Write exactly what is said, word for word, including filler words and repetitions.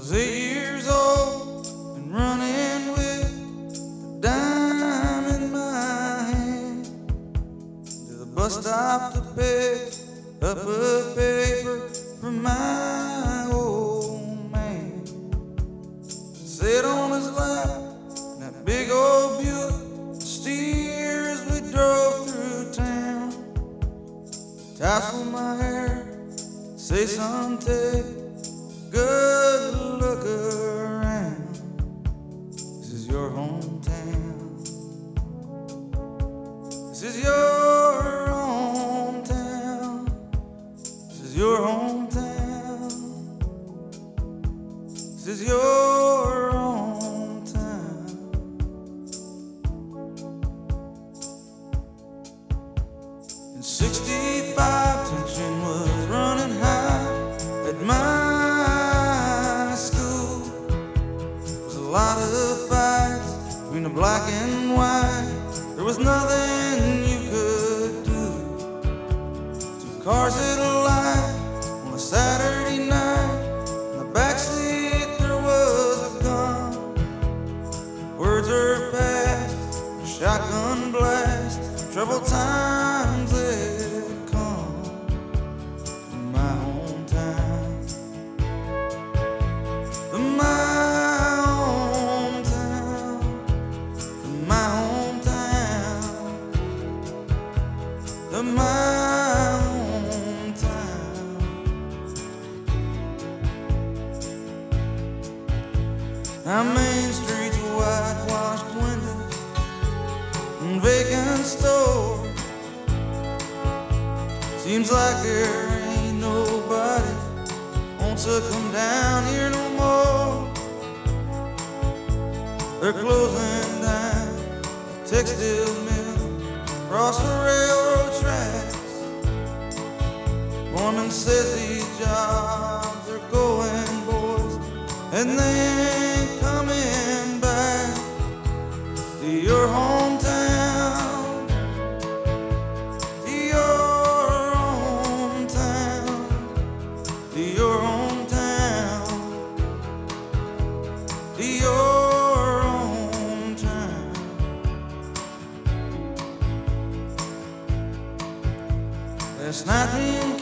was eight years old and running with a dime in my hand to the bus stop to pick up a paper from my old man. Sit on his lap in that big old Buick, steer as we drove through town. Tassel my hair, say son, take a good look around. This is your hometown. This is your hometown. This is your hometown. This is your hometown. In sixty-five, tension was running high at my school. There was a lot of fights between the black and white. There was nothing you could do. Two cars at a light on a Saturday night. In the backseat there was a gun. Words are passed, a shotgun blast. Troubled times had come to my hometown. To my hometown. To my hometown. To my hometown. Our main streets, whitewashed windows and vacant stores. Seems like there ain't nobody wants to come down here no more. They're closing down a textile mill across the railroad tracks. Foreman says these jobs are going, boys, and they ain't coming back to your hometown, to your hometown, to your hometown, to your hometown. Last night me and